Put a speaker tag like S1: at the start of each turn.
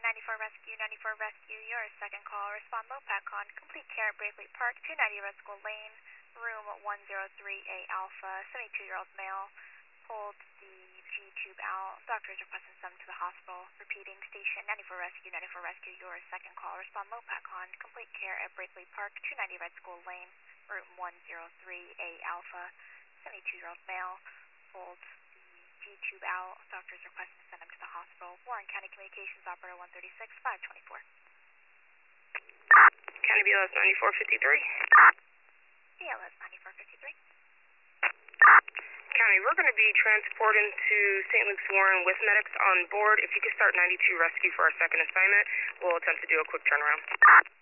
S1: 94 Rescue, your second call. Respond low PACON. Complete care at Bravely Park, 290 Red School Lane, room 103A Alpha. 72-year-old male. Pulled the G-tube out. Doctors requesting send him to the hospital. Repeating, station 94 Rescue, your second call. Respond low PACON. Complete care at Bravely Park, 290 Red School Lane, room 103A Alpha. 72-year-old male. Pulled G-tube out. Doctors requesting to send him to the hospital. Warren County Communications Operator 136, 524.
S2: County BLS 9453.
S1: BLS 9453.
S2: County, we're going to be transporting to St. Luke's Warren with medics on board. If you could start 92 Rescue for our second assignment, we'll attempt to do a quick turnaround.